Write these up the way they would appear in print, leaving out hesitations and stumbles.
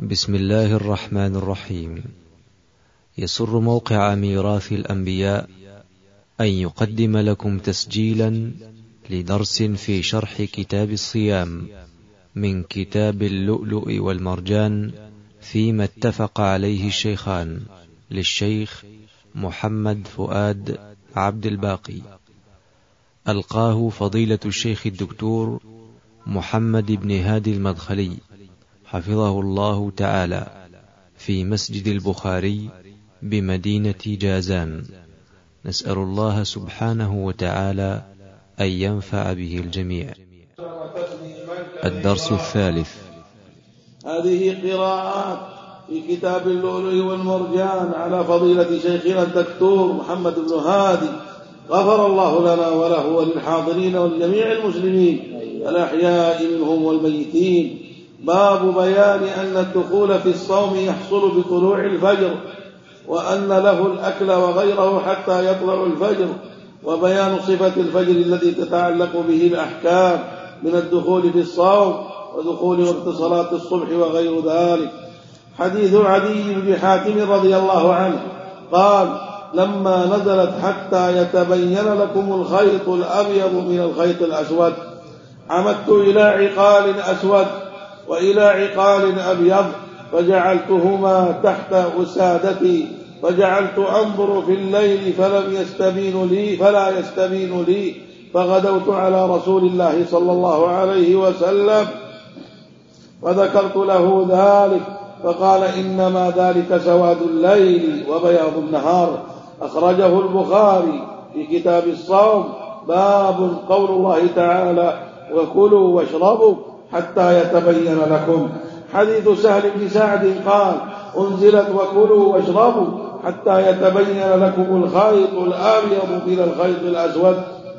بسم الله الرحمن الرحيم. يسر موقع ميراث الأنبياء أن يقدم لكم تسجيلا لدرس في شرح كتاب الصيام من كتاب اللؤلؤ والمرجان فيما اتفق عليه الشيخان للشيخ محمد فؤاد عبد الباقي، ألقاه فضيلة الشيخ الدكتور محمد بن هادي المدخلي حفظه الله تعالى في مسجد البخاري بمدينة جازان. نسأل الله سبحانه وتعالى أن ينفع به الجميع. الدرس الثالث. هذه قراءات في كتاب اللؤلؤ والمرجان على فضيلة شيخنا الدكتور محمد بن هادي، غفر الله لنا وله وللحاضرين ولجميع المسلمين الأحياء منهم والميتين. باب بيان أن الدخول في الصوم يحصل بطلوع الفجر، وأن له الأكل وغيره حتى يطلع الفجر، وبيان صفة الفجر الذي تتعلق به الأحكام من الدخول في الصوم ودخول وقت صلاة الصبح وغير ذلك. حديث عدي بن حاتم رضي الله عنه قال: لما نزلت حتى يتبين لكم الخيط الأبيض من الخيط الأسود عمدت إلى عقال أسود وإلى عقال أبيض فجعلتهما تحت وسادتي، فجعلت أنظر في الليل فلا يستبين لي، فغدوت على رسول الله صلى الله عليه وسلم فذكرت له ذلك، فقال: إنما ذلك سواد الليل وبياض النهار. أخرجه البخاري في كتاب الصوم. باب قول الله تعالى: وكلوا واشربوا حتى يتبين لكم. حديث سهل بن سعد قال: أنزلت وكلوا واشربوا حتى يتبين لكم الخيط الأبيض من الخيط الأسود،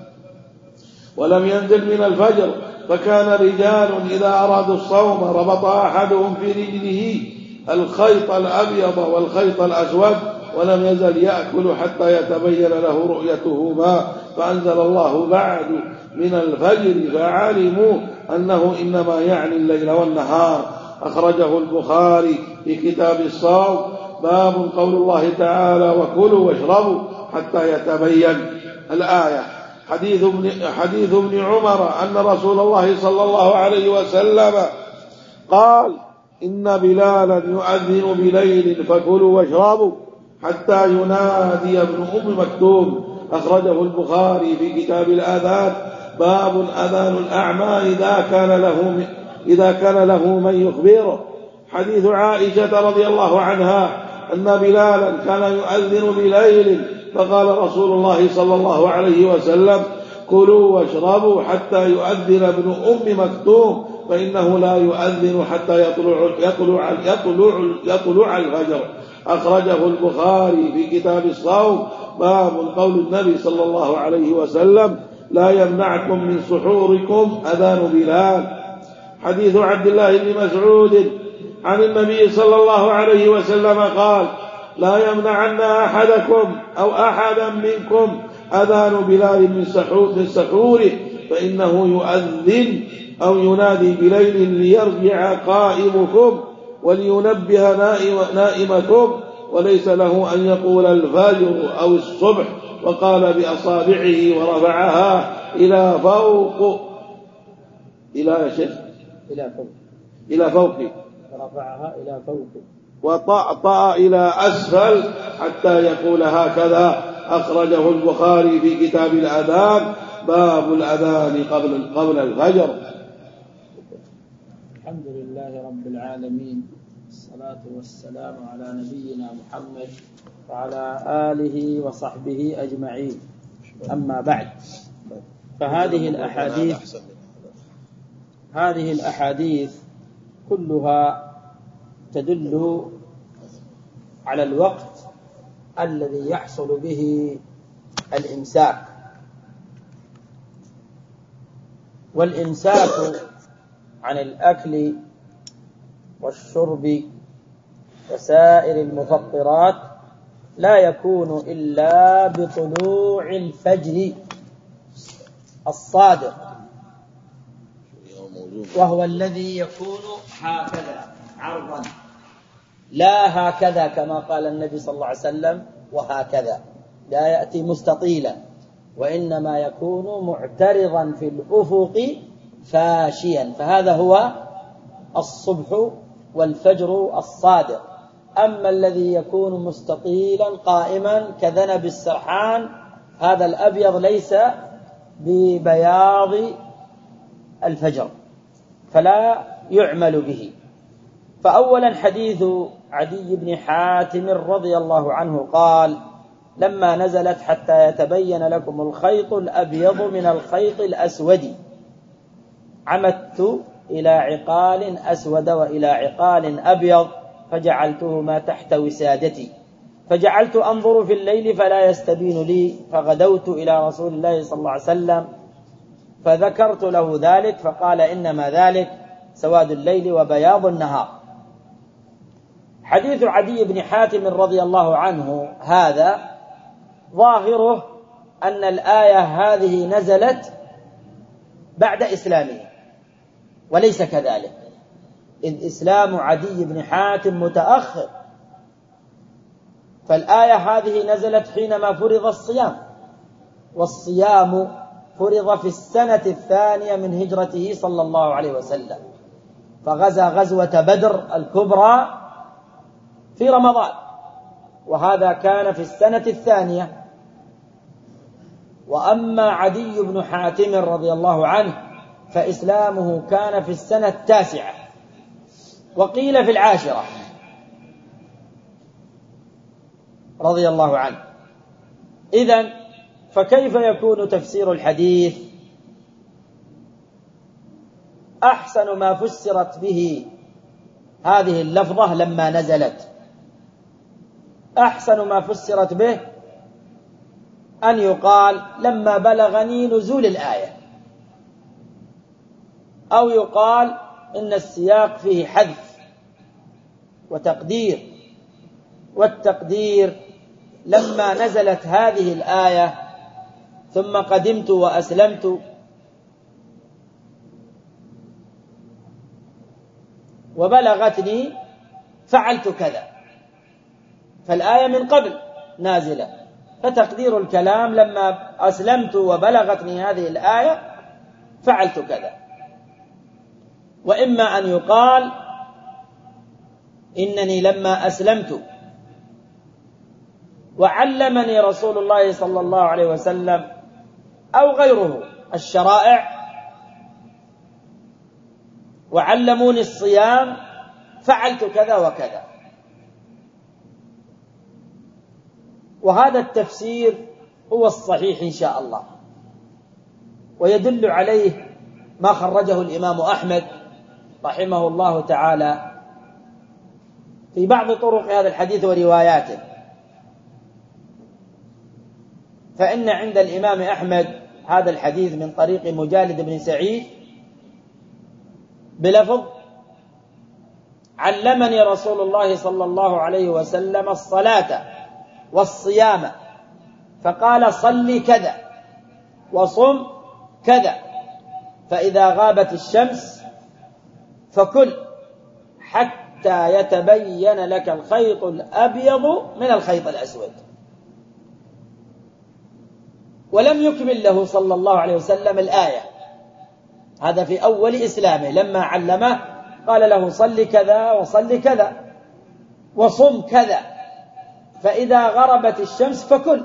ولم ينزل من الفجر. فكان رجال إذا أرادوا الصوم ربط أحدهم في رجله الخيط الأبيض والخيط الأسود، ولم يزل يأكل حتى يتبين له رؤيتهما، فأنزل الله بعد من الفجر فعلموا أنه إنما يعني الليل والنهار. أخرجه البخاري في كتاب الصوم. باب قول الله تعالى: وكلوا واشربوا حتى يتبين. الآية. حديث ابن عمر أن رسول الله صلى الله عليه وسلم قال: إن بلالا يؤذن بليل فكلوا واشربوا حتى ينادي ابن أم مكتوم. أخرجه البخاري في كتاب الآذان. باب أذان الأعمى إذا كان له من يخبره. حديث عائشة رضي الله عنها أن بلالا كان يؤذن بليل، فقال رسول الله صلى الله عليه وسلم: كلوا واشربوا حتى يؤذن ابن أم مكتوم، فإنه لا يؤذن حتى يطلع الفجر. أخرجه البخاري في كتاب الصوم. باب قول النبي صلى الله عليه وسلم: لا يمنعكم من سحوركم أذان بلال. حديث عبد الله بن مسعود عن النبي صلى الله عليه وسلم قال: لا يمنعن أحدكم أو أحدا منكم أذان بلال من سحوره، فإنه يؤذن أو ينادي بليل ليرجع قائمكم ولينبه نائمكم، وليس له أن يقول الفجر أو الصبح. وقال بأصابعه ورفعها إلى فوق إلى فوق ورفعها إلى فوق وطأطأ إلى أسفل حتى يقول هكذا. أخرجه البخاري في كتاب الأذان. باب الأذان قبل الفجر. الحمد لله رب العالمين، الصلاة والسلام على نبينا محمد وعلى آله وصحبه أجمعين. أما بعد، فهذه الأحاديث كلها تدل على الوقت الذي يحصل به الإمساك. والإمساك عن الأكل والشرب وسائر المفطرات لا يكون إلا بطلوع الفجر الصادق، وهو الذي يكون هكذا عرضا لا هكذا كما قال النبي صلى الله عليه وسلم وهكذا، لا يأتي مستطيلا، وإنما يكون معترضا في الأفق فاشيا، فهذا هو الصبح والفجر الصادق. أما الذي يكون مستطيلا قائما كذنب السرحان، هذا الأبيض ليس ببياض الفجر، فلا يعمل به. فأولا حديث عدي بن حاتم رضي الله عنه قال: لما نزلت حتى يتبين لكم الخيط الأبيض من الخيط الأسود عمدت إلى عقال أسود وإلى عقال أبيض فجعلتهما تحت وسادتي، فجعلت أنظر في الليل فلا يستبين لي، فغدوت إلى رسول الله صلى الله عليه وسلم فذكرت له ذلك فقال: إنما ذلك سواد الليل وبياض النهار. حديث عدي بن حاتم رضي الله عنه هذا ظاهره أن الآية هذه نزلت بعد إسلامه، وليس كذلك، إذ إسلام عدي بن حاتم متأخر، فالآية هذه نزلت حينما فرض الصيام، والصيام فرض في السنة الثانية من هجرته صلى الله عليه وسلم، فغزا غزوة بدر الكبرى في رمضان، وهذا كان في السنة الثانية. وأما عدي بن حاتم رضي الله عنه فإسلامه كان في السنة التاسعة، وقيل في العاشرة رضي الله عنه. إذن فكيف يكون تفسير الحديث؟ أحسن ما فسرت به هذه اللفظة لما نزلت، أحسن ما فسرت به أن يقال لما بلغني نزول الآية، أو يقال إن السياق فيه حذف وتقدير، والتقدير لما نزلت هذه الآية ثم قدمت وأسلمت وبلغتني فعلت كذا، فالآية من قبل نازلة، فتقدير الكلام لما أسلمت وبلغتني هذه الآية فعلت كذا. وإما أن يقال إنني لما أسلمت وعلمني رسول الله صلى الله عليه وسلم أو غيره الشرائع وعلموني الصيام فعلت كذا وكذا. وهذا التفسير هو الصحيح إن شاء الله، ويدل عليه ما خرجه الإمام أحمد رحمه الله تعالى في بعض طرق هذا الحديث ورواياته. فإن عند الإمام أحمد هذا الحديث من طريق مجالد بن سعيد بلفظ: علمني رسول الله صلى الله عليه وسلم الصلاة والصيام فقال: صل كذا وصم كذا، فإذا غابت الشمس فكل حتى يتبين لك الخيط الأبيض من الخيط الأسود. ولم يكمل له صلى الله عليه وسلم الآية، هذا في أول إسلامه، لما علمه قال له: صل كذا وصل كذا وصم كذا، فإذا غربت الشمس فكل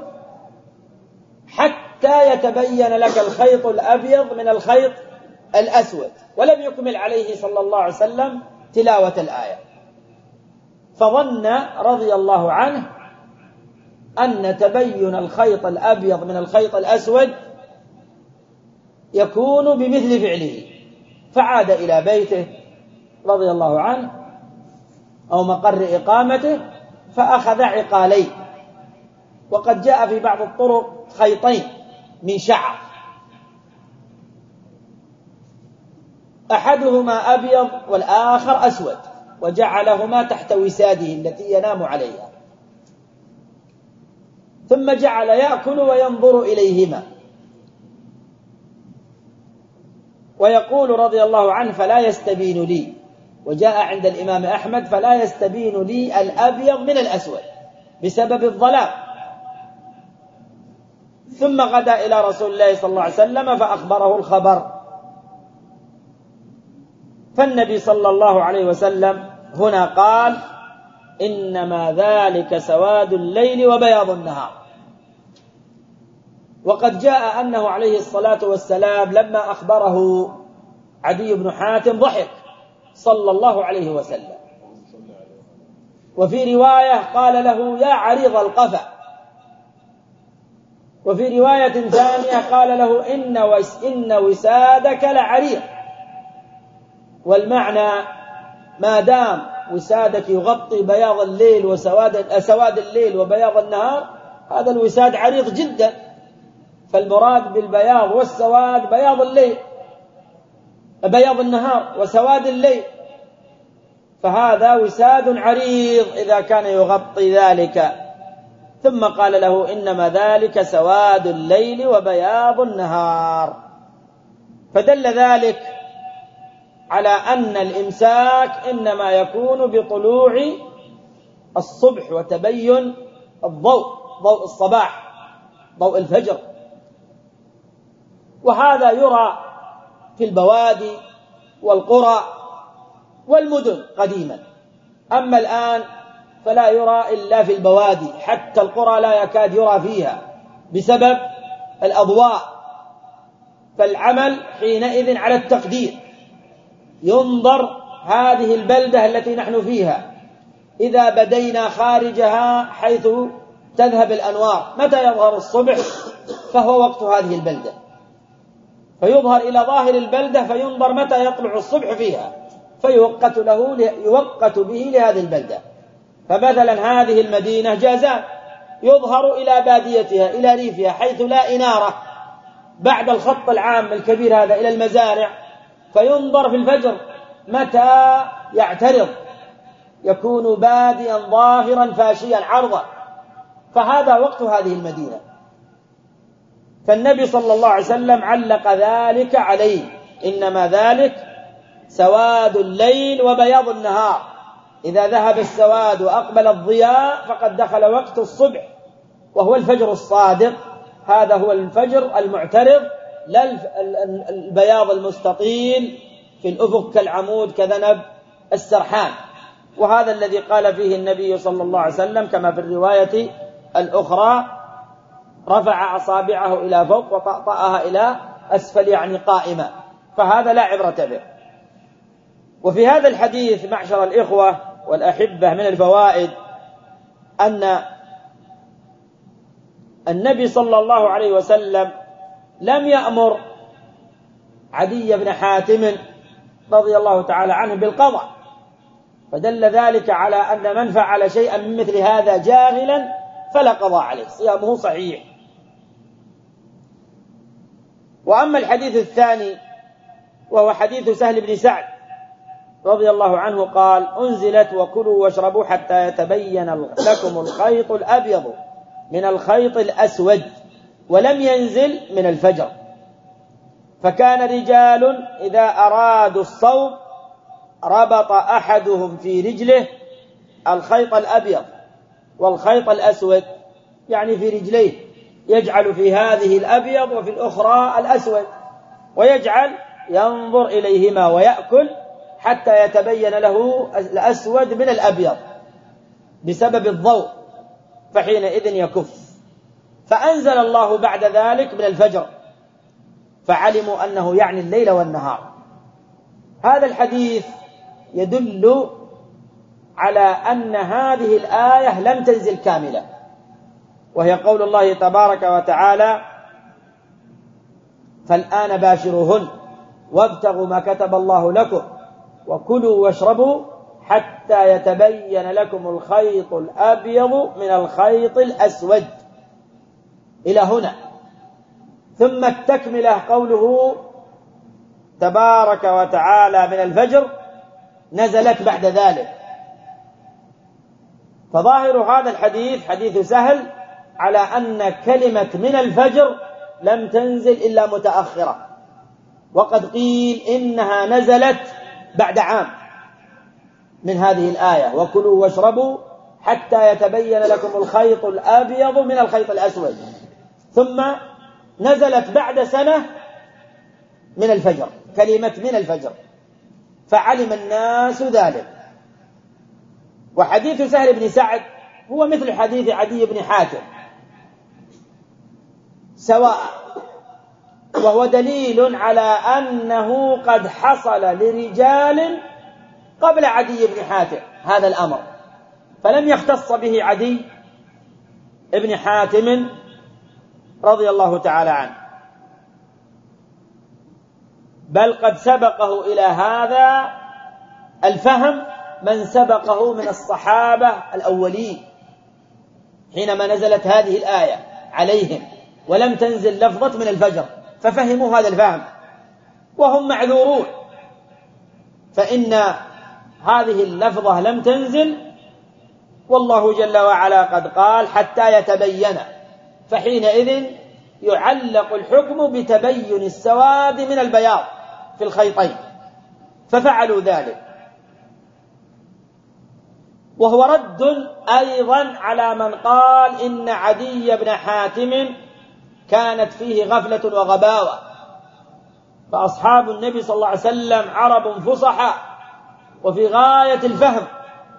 حتى يتبين لك الخيط الأبيض من الخيط الأسود. ولم يكمل عليه صلى الله عليه وسلم تلاوة الآية، فظن رضي الله عنه أن تبين الخيط الأبيض من الخيط الأسود يكون بمثل فعله، فعاد إلى بيته رضي الله عنه أو مقر إقامته فأخذ عقالين، وقد جاء في بعض الطرق خيطين من شعر، أحدهما أبيض والآخر أسود، وجعلهما تحت وساده التي ينام عليها، ثم جعل يأكل وينظر إليهما، ويقول رضي الله عنه: فلا يستبين لي، وجاء عند الإمام أحمد فلا يستبين لي الأبيض من الأسود بسبب الظلام. ثم غدا إلى رسول الله صلى الله عليه وسلم فأخبره الخبر، فالنبي صلى الله عليه وسلم هنا قال: إنما ذلك سواد الليل وبياض النهار. وقد جاء أنه عليه الصلاة والسلام لما أخبره عدي بن حاتم ضحك صلى الله عليه وسلم، وفي رواية قال له: يا عريض القفا، وفي رواية ثانية قال له: إن وسادك لعريض. والمعنى ما دام وسادك يغطي بياض الليل وسواد الليل وبياض النهار، هذا الوساد عريض جدا، فالمراد بالبياض والسواد بياض الليل، بياض النهار وسواد الليل، فهذا وساد عريض إذا كان يغطي ذلك. ثم قال له: إنما ذلك سواد الليل وبياض النهار. فدل ذلك على أن الإمساك إنما يكون بطلوع الصبح وتبين الضوء، ضوء الصباح، ضوء الفجر، وهذا يرى في البوادي والقرى والمدن قديما، أما الآن فلا يرى إلا في البوادي، حتى القرى لا يكاد يرى فيها بسبب الأضواء. فالعمل حينئذ على التقدير، ينظر هذه البلدة التي نحن فيها إذا بدينا خارجها حيث تذهب الأنوار، متى يظهر الصبح فهو وقت هذه البلدة، فيظهر إلى ظاهر البلدة فينظر متى يطلع الصبح فيها، يوقت به لهذه البلدة. فمثلا هذه المدينة جازان، يظهر إلى باديتها إلى ريفها حيث لا إنارة بعد الخط العام الكبير هذا إلى المزارع، فينظر في الفجر متى يعترض، يكون باديا ظاهرا فاشيا عرضا، فهذا وقت هذه المدينة. فالنبي صلى الله عليه وسلم علق ذلك عليه: إنما ذلك سواد الليل وبياض النهار، إذا ذهب السواد وأقبل الضياء فقد دخل وقت الصبح، وهو الفجر الصادق، هذا هو الفجر المعترض، لا البياض المستطيل في الأفق كالعمود كذنب السرحان. وهذا الذي قال فيه النبي صلى الله عليه وسلم كما في الرواية الأخرى: رفع أصابعه إلى فوق وطأطأها إلى أسفل، يعني قائمة، فهذا لا عبرة به. وفي هذا الحديث معشر الإخوة والأحبة من الفوائد أن النبي صلى الله عليه وسلم لم يأمر عدي بن حاتم رضي الله تعالى عنه بالقضاء، فدل ذلك على أن من فعل شيئا من مثل هذا جاهلا فلا قضاء عليه، صيامه صحيح. وأما الحديث الثاني وهو حديث سهل بن سعد رضي الله عنه قال: أنزلت وكلوا واشربوا حتى يتبين لكم الخيط الأبيض من الخيط الأسود، ولم ينزل من الفجر. فكان رجال إذا أرادوا الصوم ربط أحدهم في رجله الخيط الأبيض والخيط الأسود، يعني في رجليه، يجعل في هذه الأبيض وفي الأخرى الأسود، ويجعل ينظر إليهما ويأكل حتى يتبين له الأسود من الأبيض بسبب الضوء، فحينئذ يكف. فأنزل الله بعد ذلك من الفجر، فعلموا أنه يعني الليل والنهار. هذا الحديث يدل على أن هذه الآية لم تنزل كاملة، وهي قول الله تبارك وتعالى: فالآن باشروهن وابتغوا ما كتب الله لكم وكلوا واشربوا حتى يتبين لكم الخيط الأبيض من الخيط الأسود، إلى هنا. ثم التكملة قوله تبارك وتعالى: من الفجر، نزلت بعد ذلك. فظاهر هذا الحديث حديث سهل على أن كلمة من الفجر لم تنزل إلا متأخرة، وقد قيل إنها نزلت بعد عام، من هذه الآية: وكلوا واشربوا حتى يتبين لكم الخيط الأبيض من الخيط الأسود. ثم نزلت بعد سنة من الفجر كلمة من الفجر، فعلم الناس ذلك. وحديث سهل بن سعد هو مثل حديث عدي بن حاتم سواء، وهو دليل على أنه قد حصل لرجال قبل عدي بن حاتم هذا الأمر، فلم يختص به عدي بن حاتم رضي الله تعالى عنه، بل قد سبقه إلى هذا الفهم من سبقه من الصحابة الأولين حينما نزلت هذه الآية عليهم ولم تنزل لفظة من الفجر، ففهموا هذا الفهم وهم معذورون، فإن هذه اللفظة لم تنزل والله جل وعلا قد قال حتى يتبين، فحينئذ يعلق الحكم بتبين السواد من البياض في الخيطين، ففعلوا ذلك. وهو رد أيضا على من قال إن عدي بن حاتم كانت فيه غفلة وغباوة، فأصحاب النبي صلى الله عليه وسلم عرب فصحى وفي غاية الفهم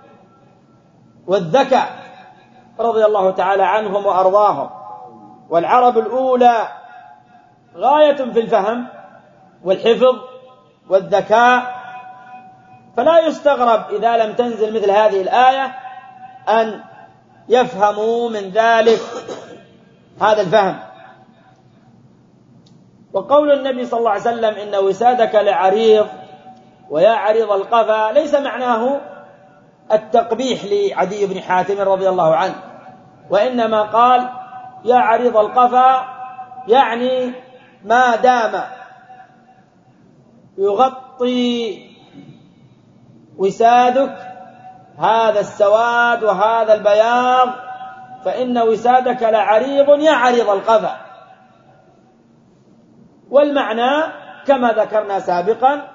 والذكاء رضي الله تعالى عنهم وأرضاهم، والعرب الأولى غاية في الفهم والحفظ والذكاء، فلا يستغرب إذا لم تنزل مثل هذه الآية أن يفهموا من ذلك هذا الفهم. وقول النبي صلى الله عليه وسلم إن وسادك لعريض ويا عريض القفا ليس معناه التقبيح لعدي بن حاتم رضي الله عنه، وإنما قال يا عريض القفا يعني ما دام يغطي وسادك هذا السواد وهذا البياض فإن وسادك لعريض يا عريض القفا. والمعنى كما ذكرنا سابقا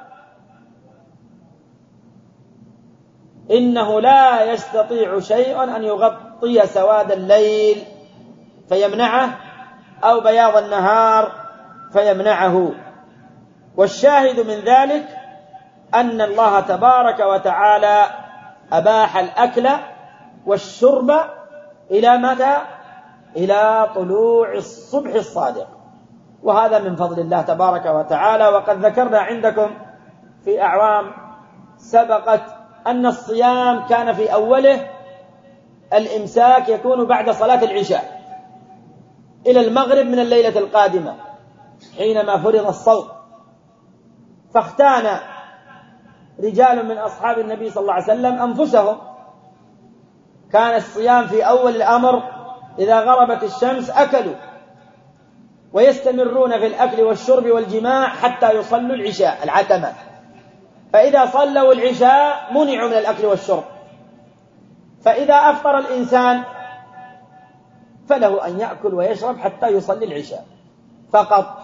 إنه لا يستطيع شيء أن يغطي سواد الليل فيمنعه أو بياض النهار فيمنعه. والشاهد من ذلك أن الله تبارك وتعالى أباح الأكل والشرب إلى متى؟ إلى طلوع الصبح الصادق، وهذا من فضل الله تبارك وتعالى. وقد ذكرنا عندكم في أعوام سبقت أن الصيام كان في أوله الإمساك يكون بعد صلاة العشاء إلى المغرب من الليلة القادمة حينما فرض الصوم، فاختان رجال من أصحاب النبي صلى الله عليه وسلم أنفسهم، كان الصيام في أول الأمر إذا غربت الشمس أكلوا ويستمرون في الأكل والشرب والجماع حتى يصلوا العشاء العتمة، فإذا صلوا العشاء منعوا من الأكل والشرب، فإذا أفطر الإنسان فله أن يأكل ويشرب حتى يصلي العشاء فقط.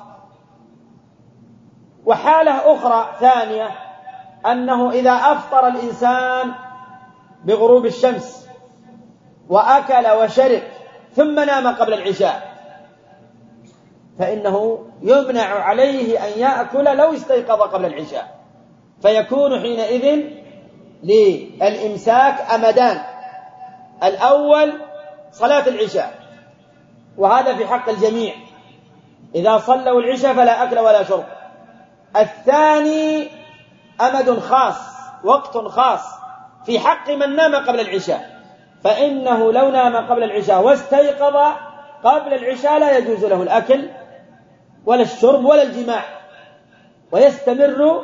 وحالة أخرى ثانية أنه إذا أفطر الإنسان بغروب الشمس وأكل وشرب ثم نام قبل العشاء فإنه يمنع عليه أن يأكل لو استيقظ قبل العشاء، فيكون حينئذ للإمساك أمدان: الأول صلاة العشاء، وهذا في حق الجميع، إذا صلوا العشاء فلا أكل ولا شرب. الثاني أمد خاص، وقت خاص في حق من نام قبل العشاء، فإنه لو نام قبل العشاء واستيقظ قبل العشاء لا يجوز له الأكل ولا الشرب ولا الجماع، ويستمر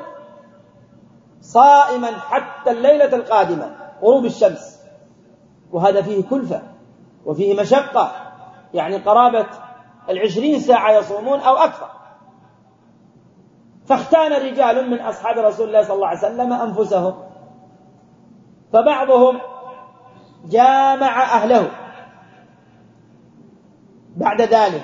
صائما حتى الليلة القادمة غروب الشمس، وهذا فيه كلفة وفيه مشقة، يعني قرابة 20 ساعة يصومون أو أكثر. فاختان رجال من أصحاب رسول الله صلى الله عليه وسلم أنفسهم، فبعضهم جامع أهله بعد ذلك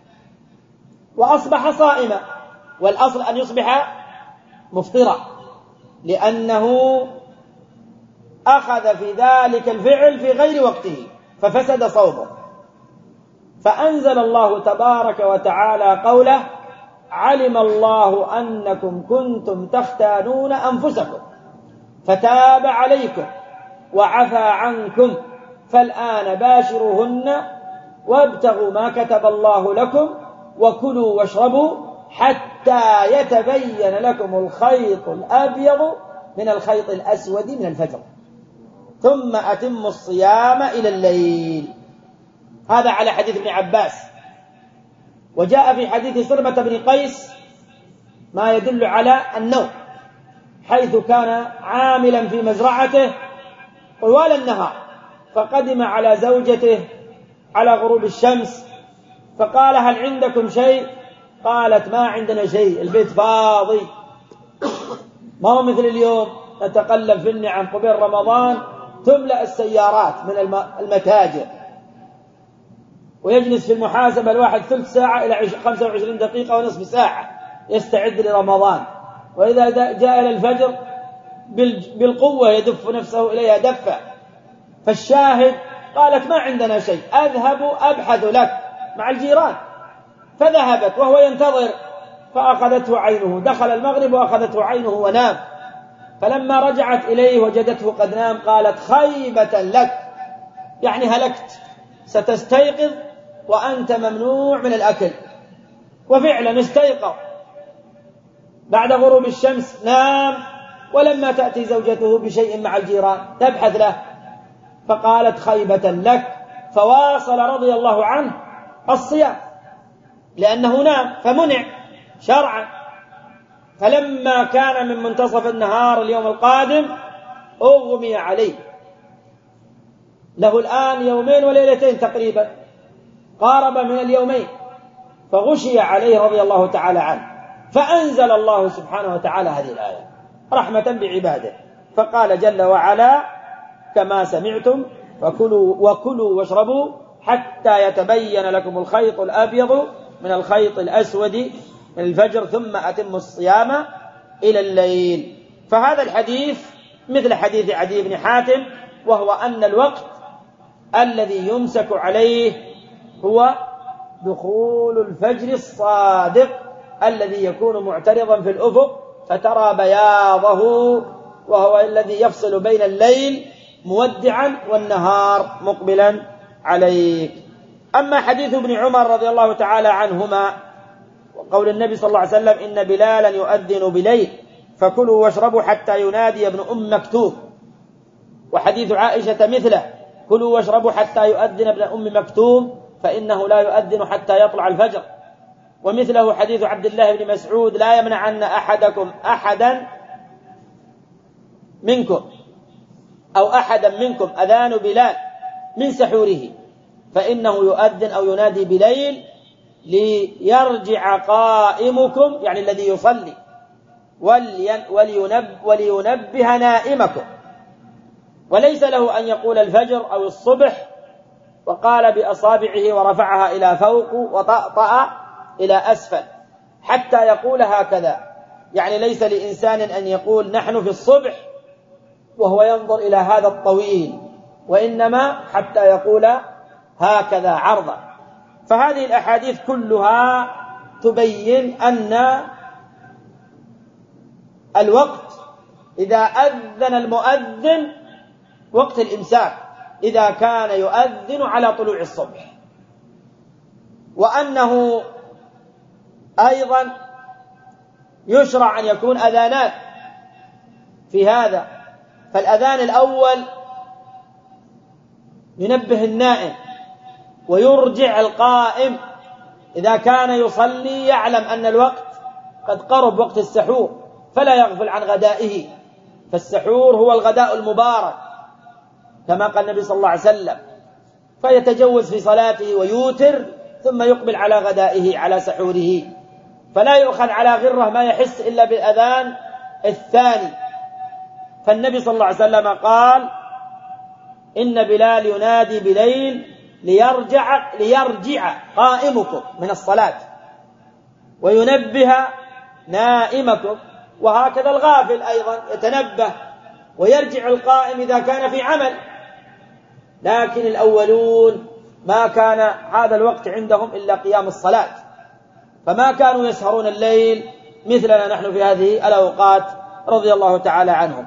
وأصبح صائما، والأصل أن يصبح مفطرا، لأنه أخذ في ذلك الفعل في غير وقته ففسد صومه. فأنزل الله تبارك وتعالى قوله: علم الله أنكم كنتم تختانون أنفسكم فتاب عليكم وعفى عنكم فالآن باشروهن وابتغوا ما كتب الله لكم وكلوا واشربوا حتى يتبين لكم الخيط الأبيض من الخيط الأسود من الفجر ثم أتموا الصيام إلى الليل. هذا على حديث ابن عباس. وجاء في حديث سلمة بن قيس ما يدل على النوم، حيث كان عاملا في مزرعته طوال النهار، فقدم على زوجته على غروب الشمس فقال: هل عندكم شيء؟ قالت: ما عندنا شيء، البيت فاضي، ما هو مثل اليوم نتقلب في النعم قبل رمضان تملأ السيارات من المتاجر، ويجلس في المحاسبة الواحد ثلث ساعة إلى 25 دقيقة ونصف ساعة يستعد لرمضان، وإذا جاء إلى الفجر بالقوة يدف نفسه إليها دفة. فالشاهد قالت: ما عندنا شيء، أذهب أبحث لك مع الجيران. فذهبت وهو ينتظر فأخذته عينه، دخل المغرب وأخذته عينه ونام. فلما رجعت إليه وجدته قد نام قالت: خيبة لك، يعني هلكت، ستستيقظ وأنت ممنوع من الأكل. وفعلا استيقظ بعد غروب الشمس، نام، ولما تأتي زوجته بشيء مع الجيران تبحث له فقالت: خيبة لك، فواصل رضي الله عنه الصيام لأنه نام فمنع شرعا. فلما كان من منتصف النهار اليوم القادم أغمي عليه، له الآن 2 وليلتين تقريبا، قارب من اليومين، فغشي عليه رضي الله تعالى عنه. فأنزل الله سبحانه وتعالى هذه الآية رحمة بعباده، فقال جل وعلا: كما سمعتم وكلوا واشربوا حتى يتبين لكم الخيط الأبيض من الخيط الأسود من الفجر ثم أتموا الصيام إلى الليل. فهذا الحديث مثل حديث عدي بن حاتم، وهو أن الوقت الذي يمسك عليه هو دخول الفجر الصادق الذي يكون معترضا في الأفق فترى بياضه، وهو الذي يفصل بين الليل مودعا والنهار مقبلا عليك. أما حديث ابن عمر رضي الله تعالى عنهما وقول النبي صلى الله عليه وسلم: إن بلالا يؤذن بليل فكلوا واشربوا حتى ينادي ابن أم مكتوم، وحديث عائشة مثله: كلوا واشربوا حتى يؤذن ابن أم مكتوم فإنه لا يؤذن حتى يطلع الفجر. ومثله حديث عبد الله بن مسعود: لا يمنعن أحدكم أحدا منكم أو أحدا منكم أذان بلال من سحوره فإنه يؤذن أو ينادي بليل ليرجع قائمكم، يعني الذي يصلي، ولينبه نائمكم، وليس له أن يقول الفجر أو الصبح وقال بأصابعه ورفعها إلى فوق وطأطأ إلى أسفل حتى يقول هكذا، يعني ليس لإنسان أن يقول نحن في الصبح وهو ينظر إلى هذا الطويل، وإنما حتى يقول هكذا عرضا. فهذه الأحاديث كلها تبين أن الوقت إذا أذن المؤذن وقت الإمساك إذا كان يؤذن على طلوع الصبح، وأنه أيضا يشرع أن يكون أذانات في هذا. فالأذان الأول ينبه النائم ويرجع القائم إذا كان يصلي يعلم أن الوقت قد قرب وقت السحور فلا يغفل عن غدائه، فالسحور هو الغداء المبارك كما قال النبي صلى الله عليه وسلم، فيتجوز في صلاته ويوتر ثم يقبل على غدائه على سحوره، فلا يؤخذ على غره ما يحس إلا بالأذان الثاني. فالنبي صلى الله عليه وسلم قال: إن بلال ينادي بليل ليرجع قائمكم من الصلاة وينبه نائمكم، وهكذا الغافل أيضا يتنبه ويرجع القائم إذا كان في عمل. لكن الأولون ما كان هذا الوقت عندهم إلا قيام الصلاة، فما كانوا يسهرون الليل مثلنا نحن في هذه الأوقات رضي الله تعالى عنهم.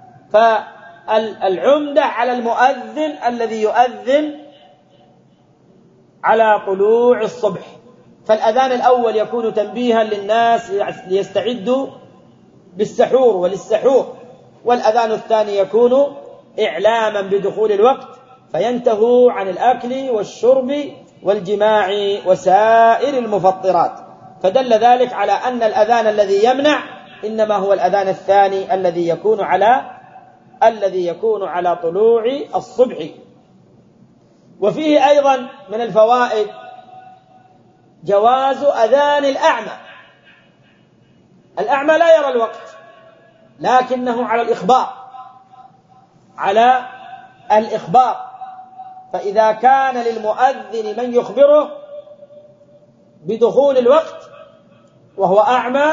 فالعمدة على المؤذن الذي يؤذن على طلوع الصبح. فالأذان الأول يكون تنبيها للناس ليستعدوا بالسحور وللسحور، والأذان الثاني يكون إعلاما بدخول الوقت فينتهوا عن الأكل والشرب والجماع وسائر المفطرات. فدل ذلك على أن الأذان الذي يمنع إنما هو الأذان الثاني الذي يكون على طلوع الصبح. وفيه أيضا من الفوائد جواز أذان الأعمى. الأعمى لا يرى الوقت لكنه على الإخبار، فإذا كان للمؤذن من يخبره بدخول الوقت وهو أعمى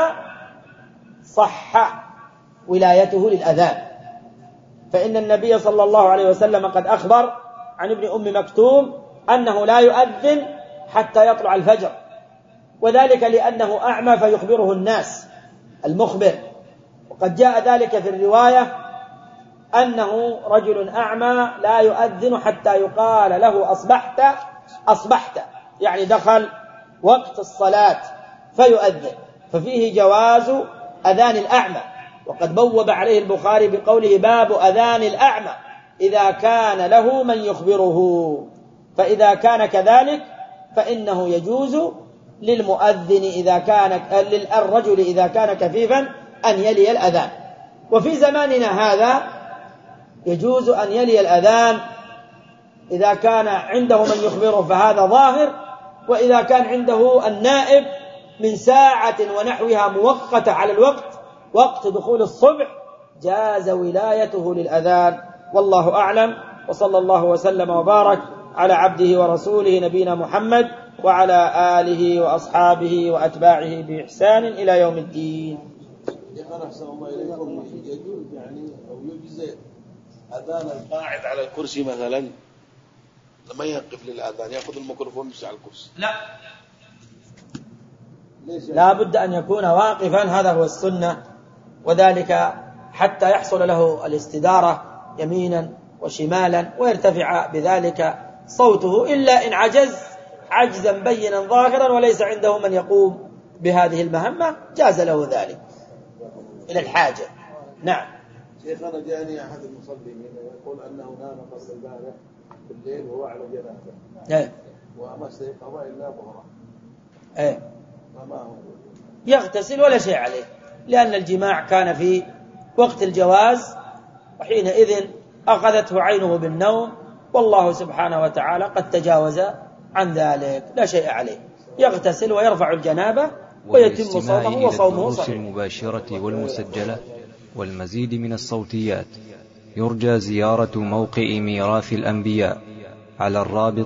صح ولايته للأذان. فإن النبي صلى الله عليه وسلم قد أخبر عن ابن أم مكتوم أنه لا يؤذن حتى يطلع الفجر، وذلك لأنه أعمى فيخبره الناس المخبر. وقد جاء ذلك في الرواية أنه رجل أعمى لا يؤذن حتى يقال له أصبحت، يعني دخل وقت الصلاة فيؤذن. ففيه جواز أذان الأعمى، وقد بوب عليه البخاري بقوله باب أذان الأعمى إذا كان له من يخبره. فإذا كان كذلك فإنه يجوز للمؤذن للرجل إذا كان كفيفا أن يلي الأذان. وفي زماننا هذا يجوز أن يلي الأذان إذا كان عنده من يخبره فهذا ظاهر، وإذا كان عنده النائب من ساعة ونحوها مؤقتة على الوقت وقت دخول الصبح جاز ولايته للأذان. والله أعلم، وصلى الله وسلم وبارك على عبده ورسوله نبينا محمد وعلى آله وأصحابه وأتباعه بإحسان إلى يوم الدين. أحسن الله إليكم، يجوز يعني أو يجزئ أذان القاعد على الكرسي مثلا لما يقف للأذان يأخذ الميكروفون ويمشي على الكرسي؟ لا بد أن يكون واقفا، هذا هو السنة، وذلك حتى يحصل له الاستدارة يمينا وشمالا ويرتفع بذلك صوته، إلا إن عجز عجزا بينا ظاهرا وليس عنده من يقوم بهذه المهمة جاز له ذلك إلى الحاجة. نعم. شيخنا جاءني أحد المصلين يقول أنه نام قبل البارح في الليل وهو على جنازة وما استيقظ إلا ظهرا، فما هو؟ يغتسل ولا شيء عليه، لأن الجماع كان في وقت الجواز، وحينئذ أخذته عينه بالنوم، والله سبحانه وتعالى قد تجاوز عن ذلك، لا شيء عليه، يغتسل ويرفع الجنابة ويتم صومه وصومه صحيح. المباشرة والمسجلة والمزيد من الصوتيات يرجى زيارة موقع ميراث الأنبياء على الرابط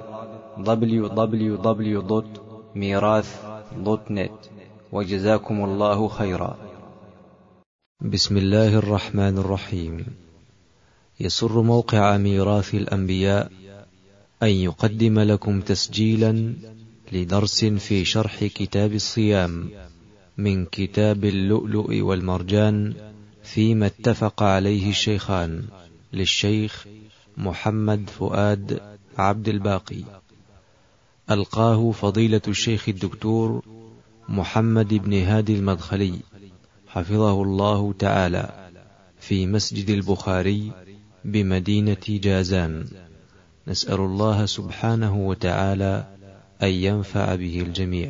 www.mirath.net. وجزاكم الله خيرا. بسم الله الرحمن الرحيم. يسر موقع ميراث الأنبياء أن يقدم لكم تسجيلا لدرس في شرح كتاب الصيام من كتاب اللؤلؤ والمرجان فيما اتفق عليه الشيخان للشيخ محمد فؤاد عبد الباقي، ألقاه فضيلة الشيخ الدكتور محمد بن هادي المدخلي حفظه الله تعالى في مسجد البخاري بمدينة جازان. نسأل الله سبحانه وتعالى أن ينفع به الجميع.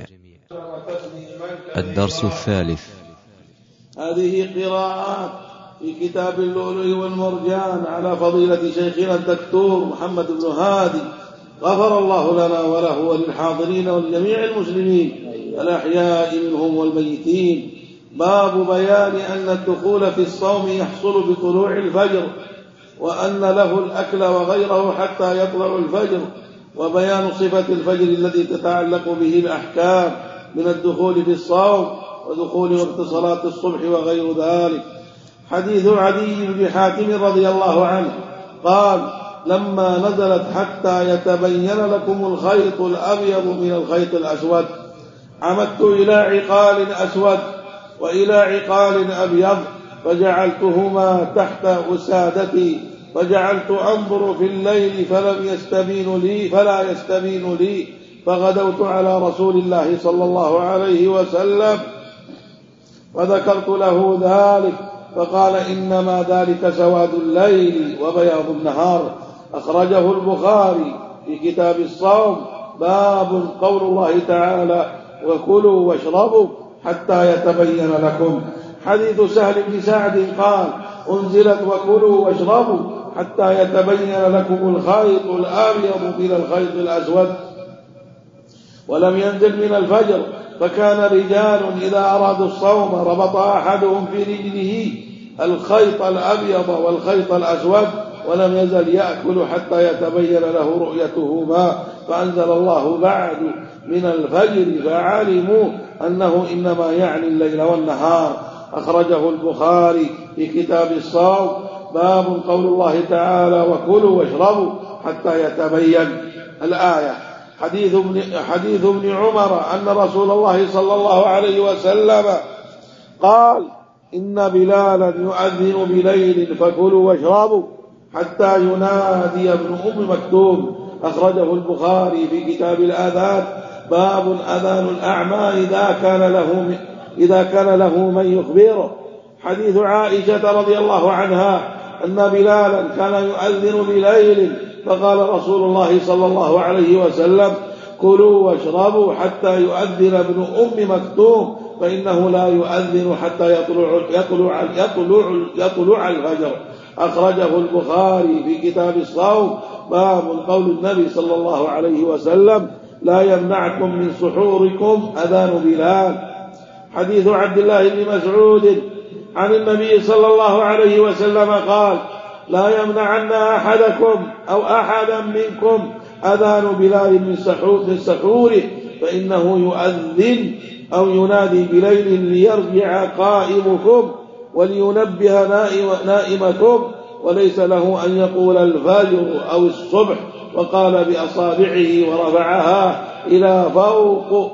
الدرس الثالث. هذه قراءات في كتاب اللؤلؤ والمرجان على فضيلة شيخنا الدكتور محمد بن هادي غفر الله لنا وله وللحاضرين ولجميع المسلمين الأحياء منهم والميتين. باب بيان أن الدخول في الصوم يحصل بطلوع الفجر، وأن له الأكل وغيره حتى يطلع الفجر، وبيان صفة الفجر الذي تتعلق به الأحكام من الدخول في الصوم ودخول وقت صلاة الصبح وغير ذلك. حديث عدي بن حاتم رضي الله عنه قال لما نزلت حتى يتبين لكم الخيط الأبيض من الخيط الأسود عمدت إلى عقال أسود وإلى عقال أبيض فجعلتهما تحت وسادتي فجعلت أنظر في الليل فلا يستبين لي فغدوت على رسول الله صلى الله عليه وسلم فذكرت له ذلك فقال إنما ذلك سواد الليل وبياض النهار. أخرجه البخاري في كتاب الصوم باب قول الله تعالى وكلوا واشربوا حتى يتبين لكم. حديث سهل بن سعد قال أنزلت وكلوا واشربوا حتى يتبين لكم الخيط الأبيض من الخيط الأسود ولم ينزل من الفجر فكان رجال إذا أرادوا الصوم ربط أحدهم في رجله الخيط الأبيض والخيط الأسود ولم يزل يأكل حتى يتبين له رؤيتهما فأنزل الله بعد من الفجر فعلموا أنه إنما يعني الليل والنهار. أخرجه البخاري في كتاب الصوم باب قول الله تعالى وكلوا واشربوا حتى يتبين الآية. حديث ابن عمر أن رسول الله صلى الله عليه وسلم قال إن بلالا يؤذن بليل فكلوا واشربوا حتى ينادي ابن أم مكتوم. أخرجه البخاري في كتاب الآذان باب أذان الأعمى إذا كان له من يخبره. حديث عائشة رضي الله عنها أن بلالا كان يؤذن بليل فقال رسول الله صلى الله عليه وسلم كلوا واشربوا حتى يؤذن ابن أم مكتوم فإنه لا يؤذن حتى يطلع الفجر. أخرجه البخاري في كتاب الصوم باب قول النبي صلى الله عليه وسلم لا يمنعكم من سحوركم أذان بلال. حديث عبد الله بن مسعود عن النبي صلى الله عليه وسلم قال لا يمنعن أحدكم أو أحدا منكم أذان بلال من سحوره فإنه يؤذن أو ينادي بليل ليرجع قائمكم ولينبه نائمكم وليس له أن يقول الفجر أو الصبح. وقال بأصابعه ورفعها إلى فوق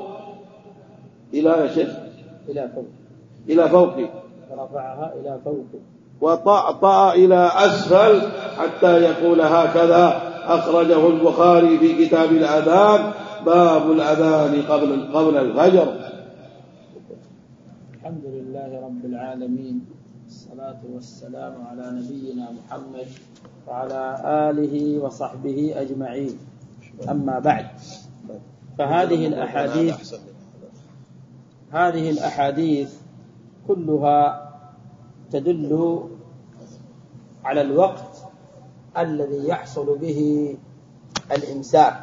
إلى فوق ورفعها إلى فوق وطأطأ إلى أسفل حتى يقول هكذا. أخرجه البخاري في كتاب الأذان باب الأذان قبل الفجر. الحمد لله رب العالمين والصلاة والسلام على نبينا محمد وعلى آله وصحبه أجمعين. أما بعد فهذه الأحاديث كلها تدل على الوقت الذي يحصل به الإمساك.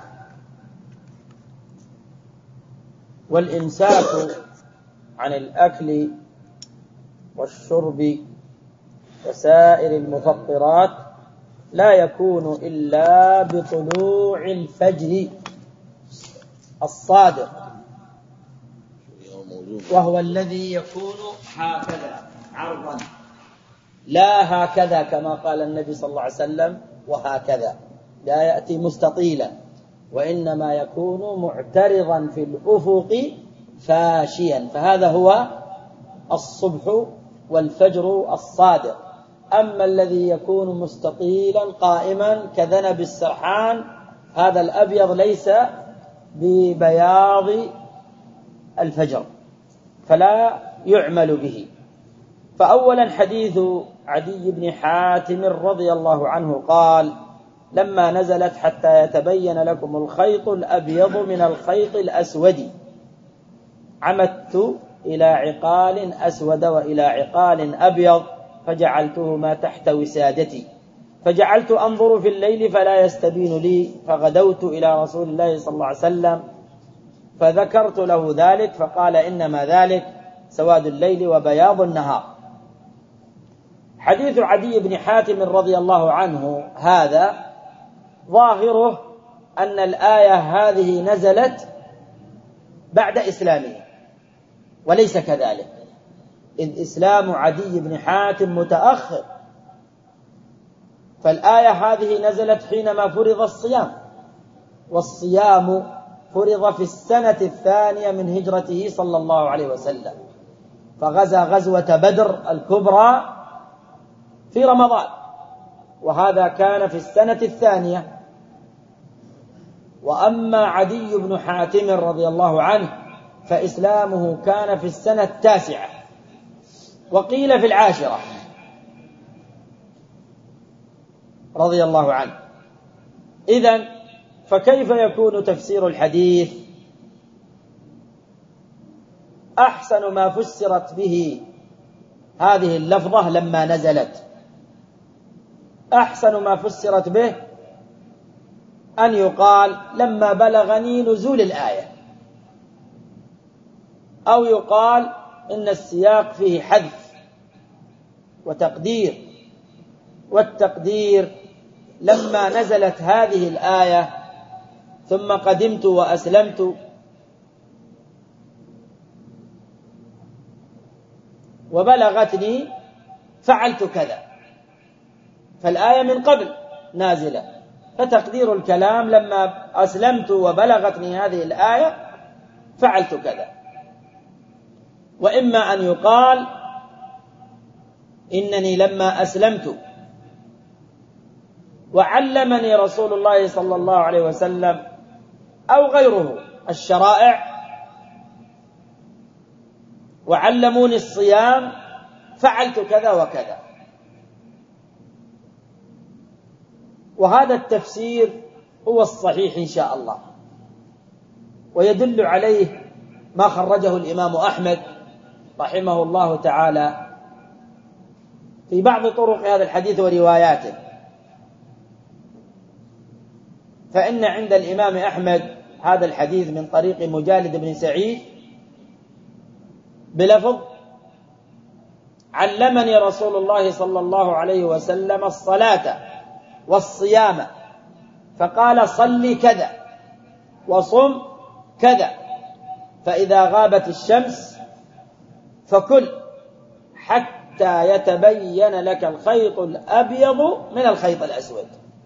والإمساك عن الأكل والشرب وسائر المفطرات لا يكون إلا بطلوع الفجر الصادق وهو الذي يكون هكذا عرضا لا هكذا كما قال النبي صلى الله عليه وسلم وهكذا لا يأتي مستطيلا وإنما يكون معترضا في الأفق فاشيا فهذا هو الصبح والفجر الصادق. أما الذي يكون مستطيلا قائما كذنب السرحان هذا الأبيض ليس ببياض الفجر فلا يعمل به. فأولا حديث عدي بن حاتم رضي الله عنه قال لما نزلت حتى يتبين لكم الخيط الأبيض من الخيط الأسود عمدت إلى عقال أسود وإلى عقال أبيض فجعلتهما تحت وسادتي فجعلت أنظر في الليل فلا يستبين لي فغدوت إلى رسول الله صلى الله عليه وسلم فذكرت له ذلك فقال إنما ذلك سواد الليل وبياض النهار. حديث عدي بن حاتم رضي الله عنه هذا ظاهره أن الآية هذه نزلت بعد إسلامه وليس كذلك إذ إسلام عدي بن حاتم متأخر، فالآية هذه نزلت حينما فرض الصيام، والصيام فرض في السنة الثانية من هجرته صلى الله عليه وسلم، فغزا غزوة بدر الكبرى في رمضان، وهذا كان في السنة الثانية. وأما عدي بن حاتم رضي الله عنه فإسلامه كان في السنة التاسعة، وقيل في العاشرة رضي الله عنه. إذن فكيف يكون تفسير الحديث؟ أحسن ما فسرت به هذه اللفظة لما نزلت، أحسن ما فسرت به أن يقال لما بلغني نزول الآية، أو يقال إن السياق فيه حذف وتقدير، والتقدير لما نزلت هذه الآية ثم قدمت وأسلمت وبلغتني فعلت كذا، فالآية من قبل نازلة، فتقدير الكلام لما أسلمت وبلغتني هذه الآية فعلت كذا. وإما أن يقال إنني لما أسلمت وعلمني رسول الله صلى الله عليه وسلم أو غيره الشرائع وعلموني الصيام فعلت كذا وكذا. وهذا التفسير هو الصحيح إن شاء الله، ويدل عليه ما خرجه الإمام أحمد رحمه الله تعالى في بعض طرق هذا الحديث ورواياته. فإن عند الإمام أحمد هذا الحديث من طريق مجالد بن سعيد بلفظ: علمني رسول الله صلى الله عليه وسلم الصلاة والصيام فقال: صل كذا وصم كذا، فإذا غابت الشمس فكل حتى يتبين لك الخيط الأبيض من الخيط الأسود.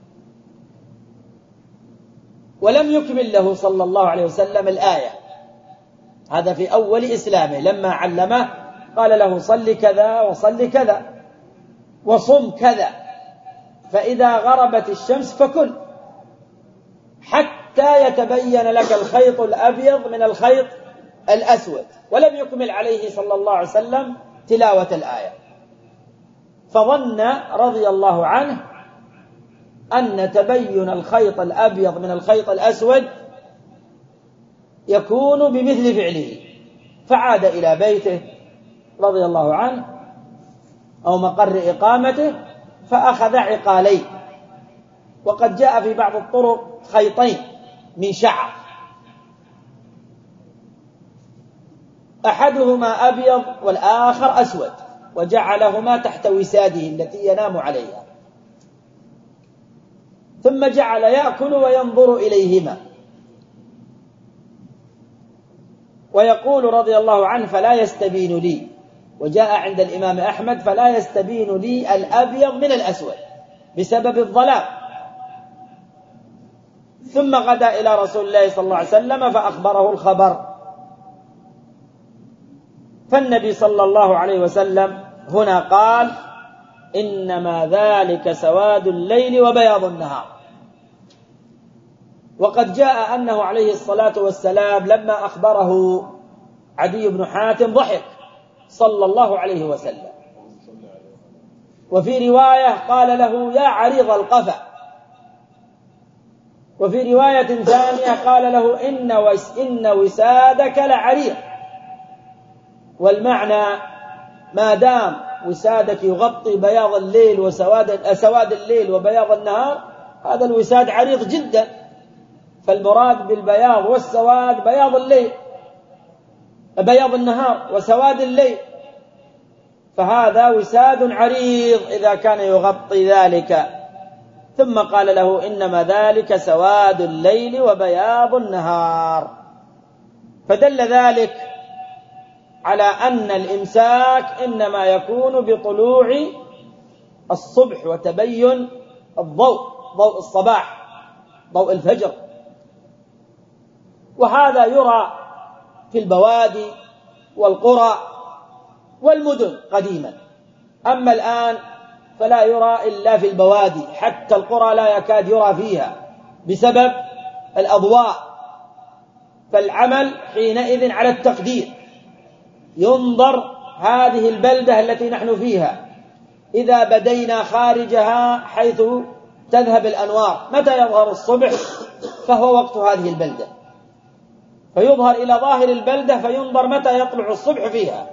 ولم يكمل له صلى الله عليه وسلم الآية، هذا في أول إسلامه، لما علمه قال له: صل كذا وصل كذا وصم كذا، فإذا غربت الشمس فكل حتى يتبين لك الخيط الأبيض من الخيط الأسود. ولم يكمل عليه صلى الله عليه وسلم تلاوة الآية، فظن رضي الله عنه أن تبين الخيط الأبيض من الخيط الأسود يكون بمثل فعله، فعاد إلى بيته رضي الله عنه أو مقر إقامته فأخذ عقالين، وقد جاء في بعض الطرق خيطين من شعر، أحدهما أبيض والآخر أسود، وجعلهما تحت وساده التي ينام عليها، ثم جعل يأكل وينظر إليهما، ويقول رضي الله عنه: فلا يستبين لي، وجاء عند الإمام أحمد: فلا يستبين لي الأبيض من الأسود بسبب الظلام. ثم غدا إلى رسول الله صلى الله عليه وسلم فأخبره الخبر، فالنبي صلى الله عليه وسلم هنا قال: إنما ذلك سواد الليل وبياض النهار. وقد جاء أنه عليه الصلاة والسلام لما أخبره عدي بن حاتم ضحك صلى الله عليه وسلم، وفي رواية قال له: يا عريض القفا، وفي رواية ثانية قال له: إن وسادك لعريض. والمعنى ما دام وسادك يغطي بياض الليل وسواد الليل وبياض النهار، هذا الوساد عريض جدا، فالمراد بالبياض والسواد بياض النهار وسواد الليل، فهذا وساد عريض إذا كان يغطي ذلك. ثم قال له: إنما ذلك سواد الليل وبياض النهار. فدل ذلك على أن الإمساك إنما يكون بطلوع الصبح وتبين الضوء، ضوء الصباح، ضوء الفجر. وهذا يرى في البوادي والقرى والمدن قديما، أما الآن فلا يرى إلا في البوادي، حتى القرى لا يكاد يرى فيها بسبب الأضواء. فالعمل حينئذ على التقدير، ينظر هذه البلدة التي نحن فيها إذا بدينا خارجها حيث تذهب الأنوار، متى يظهر الصبح فهو وقت هذه البلدة، فيظهر إلى ظاهر البلدة فينظر متى يطلع الصبح فيها،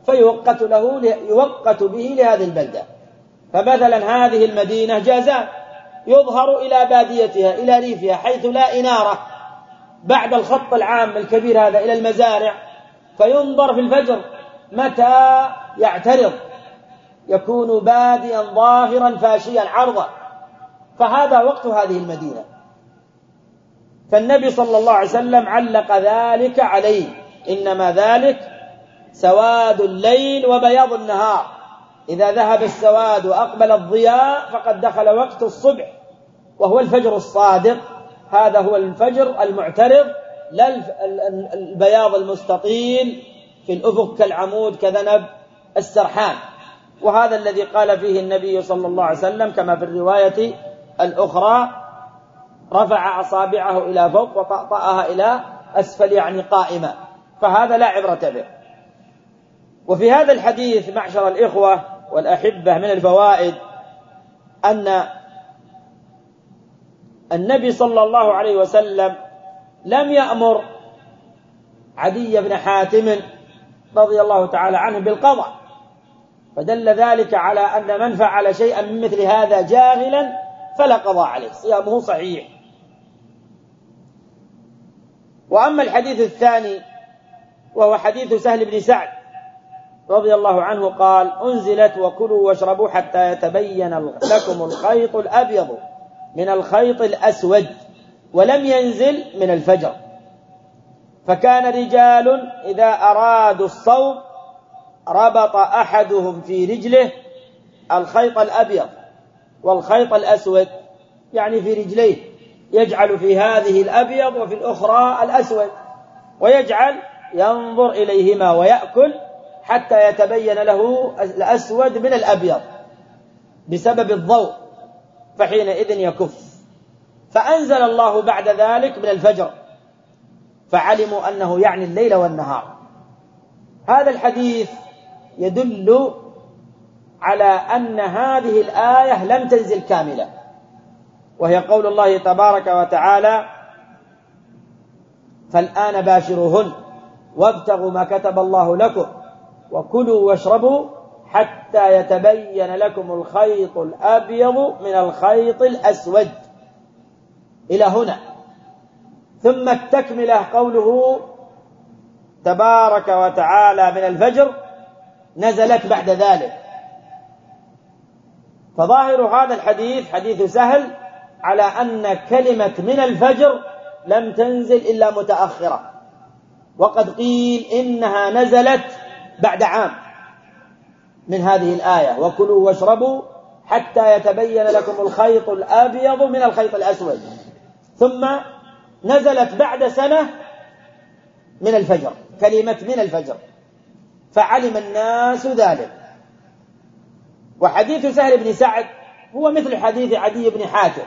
يوقت به لهذه البلدة. فمثلا هذه المدينة جازان، يظهر إلى باديتها إلى ريفها حيث لا إنارة بعد الخط العام الكبير هذا إلى المزارع، فينظر في الفجر متى يعترض، يكون باديا ظاهرا فاشيا عرضا، فهذا وقت هذه المدينة. فالنبي صلى الله عليه وسلم علق ذلك عليه، إنما ذلك سواد الليل وبياض النهار، إذا ذهب السواد وأقبل الضياء فقد دخل وقت الصبح، وهو الفجر الصادق. هذا هو الفجر المعترض، لا البياض المستطيل في الأفق كالعمود كذنب السرحان. وهذا الذي قال فيه النبي صلى الله عليه وسلم كما في الرواية الأخرى: رفع أصابعه إلى فوق وطأطأها إلى أسفل، يعني قائمة، فهذا لا عبرة به. وفي هذا الحديث معشر الإخوة والأحبة من الفوائد أن النبي صلى الله عليه وسلم لم يأمر عدي بن حاتم رضي الله تعالى عنه بالقضاء، فدل ذلك على أن من فعل شيئا من مثل هذا جاهلا فلا قضاء عليه، صيامه صحيح. وأما الحديث الثاني وهو حديث سهل بن سعد رضي الله عنه قال: أنزلت وكلوا واشربوا حتى يتبين لكم الخيط الأبيض من الخيط الأسود، ولم ينزل من الفجر. فكان رجال إذا أرادوا الصوم ربط أحدهم في رجله الخيط الأبيض والخيط الأسود، يعني في رجليه، يجعل في هذه الأبيض وفي الأخرى الأسود، ويجعل ينظر إليهما ويأكل حتى يتبين له الأسود من الأبيض بسبب الضوء، فحينئذ يكف. فأنزل الله بعد ذلك من الفجر، فعلموا أنه يعني الليل والنهار. هذا الحديث يدل على أن هذه الآية لم تنزل كاملة، وهي قول الله تبارك وتعالى: فالآن باشروهن وابتغوا ما كتب الله لكم وكلوا واشربوا حتى يتبين لكم الخيط الأبيض من الخيط الأسود، إلى هنا. ثم التكملة قوله تبارك وتعالى: من الفجر، نزلت بعد ذلك. فظاهر هذا الحديث حديث سهل على أن كلمة من الفجر لم تنزل إلا متأخرة، وقد قيل إنها نزلت بعد عام من هذه الآية: وكلوا واشربوا حتى يتبين لكم الخيط الأبيض من الخيط الأسود. ثم نزلت بعد سنة من الفجر، كلمة من الفجر، فعلم الناس ذلك. وحديث سهل بن سعد هو مثل حديث عدي بن حاتم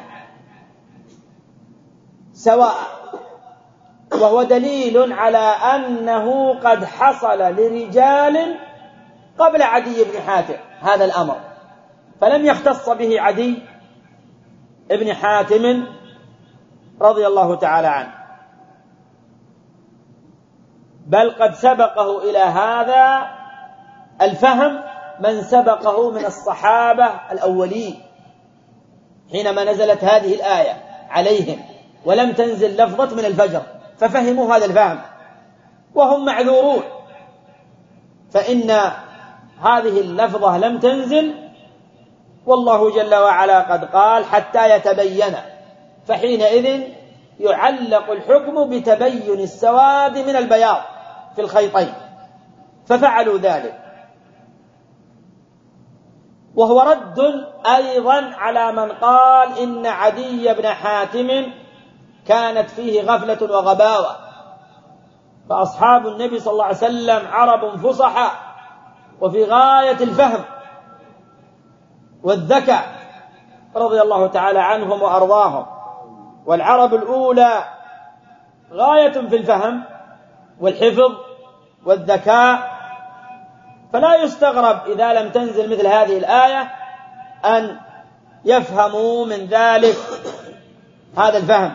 سواء، وهو دليل على أنه قد حصل لرجال قبل عدي بن حاتم هذا الأمر، فلم يختص به عدي بن حاتم رضي الله تعالى عنه، بل قد سبقه إلى هذا الفهم من سبقه من الصحابة الأولين حينما نزلت هذه الآية عليهم ولم تنزل لفظة من الفجر، ففهموا هذا الفهم وهم معذورون، فإن هذه اللفظة لم تنزل، والله جل وعلا قد قال حتى يتبين، فحينئذ يعلق الحكم بتبين السواد من البياض في الخيطين، ففعلوا ذلك. وهو رد أيضا على من قال إن عدي بن حاتم كانت فيه غفلة وغباوة، فأصحاب النبي صلى الله عليه وسلم عرب فصحى وفي غاية الفهم والذكاء رضي الله تعالى عنهم وأرضاهم، والعرب الأولى غاية في الفهم والحفظ والذكاء، فلا يستغرب إذا لم تنزل مثل هذه الآية أن يفهموا من ذلك هذا الفهم.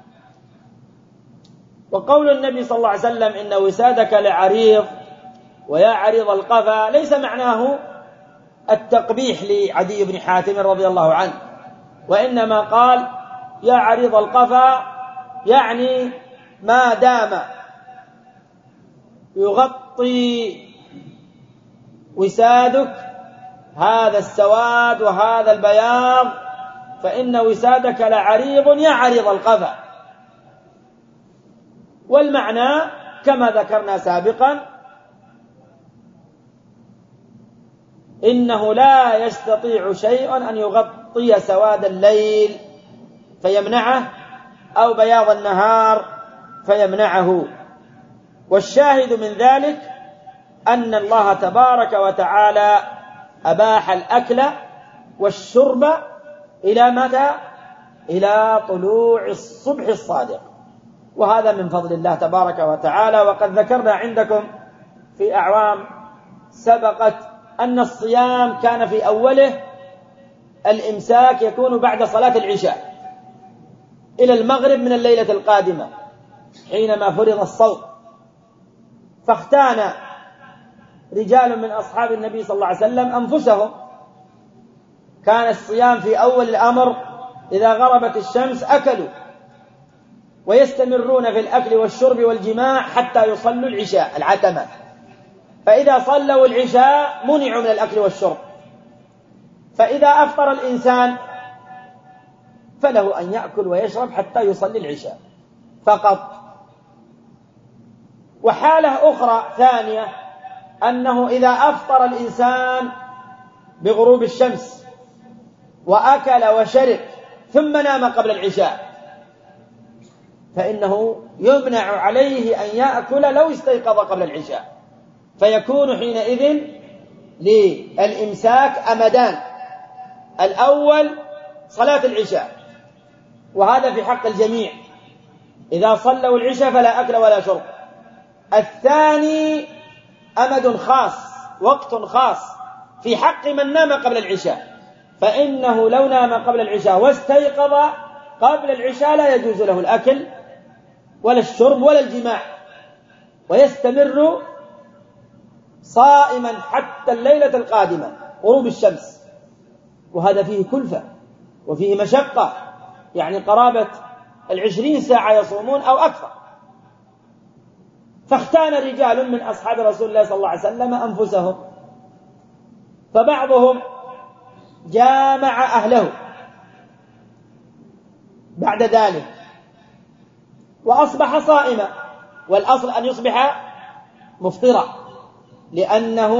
وقول النبي صلى الله عليه وسلم إن وسادك لعريض ويا عريض القفا ليس معناه التقبيح لعدي بن حاتم رضي الله عنه، وإنما قال يا عريض القفا يعني ما دام يغطي وسادك هذا السواد وهذا البياض فإن وسادك لعريض يا عريض القفا. والمعنى كما ذكرنا سابقا إنه لا يستطيع شيء أن يغطي سواد الليل فيمنعه أو بياض النهار فيمنعه. والشاهد من ذلك أن الله تبارك وتعالى أباح الأكل والشرب إلى متى؟ إلى طلوع الصبح الصادق، وهذا من فضل الله تبارك وتعالى. وقد ذكرنا عندكم في أعوام سبقت أن الصيام كان في أوله الإمساك يكون بعد صلاة العشاء إلى المغرب من الليلة القادمة حينما فرض الصوم، فاختان رجال من أصحاب النبي صلى الله عليه وسلم أنفسهم. كان الصيام في أول الأمر إذا غربت الشمس أكلوا، ويستمرون في الأكل والشرب والجماع حتى يصلوا العشاء العتمة، فإذا صلوا العشاء منعوا من الأكل والشرب، فإذا أفطر الإنسان فله أن يأكل ويشرب حتى يصلي العشاء فقط. وحالة أخرى ثانية أنه إذا أفطر الإنسان بغروب الشمس وأكل وشرب ثم نام قبل العشاء فإنه يمنع عليه أن يأكل لو استيقظ قبل العشاء، فيكون حينئذ للإمساك أمدان: الأول صلاة العشاء، وهذا في حق الجميع، إذا صلوا العشاء فلا أكل ولا شرب. الثاني أمد خاص، وقت خاص في حق من نام قبل العشاء، فإنه لو نام قبل العشاء واستيقظ قبل العشاء لا يجوز له الأكل ولا الشرب ولا الجماع، ويستمر صائما حتى الليلة القادمة غروب الشمس. وهذا فيه كلفة وفيه مشقة، يعني قرابة 20 ساعة يصومون أو أكثر. فاختان رجال من أصحاب رسول الله صلى الله عليه وسلم أنفسهم، فبعضهم جامع أهله بعد ذلك وأصبح صائما، والأصل أن يصبح مفطرا، لأنه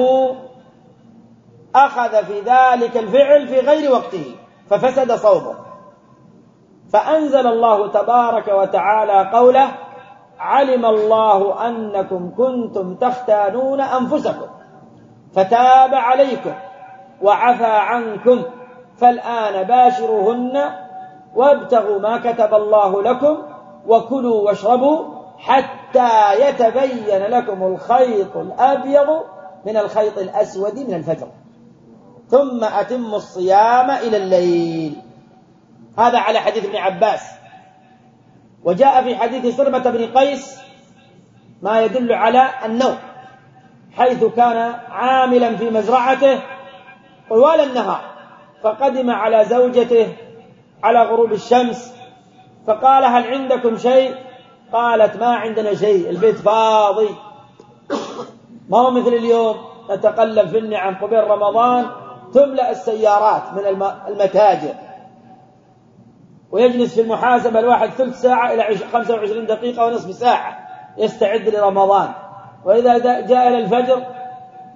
أخذ في ذلك الفعل في غير وقته ففسد صومه. فأنزل الله تبارك وتعالى قوله: علم الله أنكم كنتم تختانون أنفسكم فتاب عليكم وعفى عنكم فالآن باشروهن وابتغوا ما كتب الله لكم وكلوا واشربوا حتى يتبين لكم الخيط الأبيض من الخيط الأسود من الفجر ثم أتموا الصيام إلى الليل. هذا على حديث ابن عباس. وجاء في حديث صرمة بن قيس ما يدل على النوم، حيث كان عاملا في مزرعته طوال النهار، فقدم على زوجته على غروب الشمس فقال: هل عندكم شيء؟ قالت: ما عندنا شيء، البيت فاضي، ما هو مثل اليوم نتقلب في النعم قبل رمضان تملأ السيارات من المتاجر، ويجلس في المحاسبة الواحد ثلث ساعة إلى 25 دقيقة ونصف ساعة يستعد لرمضان، وإذا جاء إلى الفجر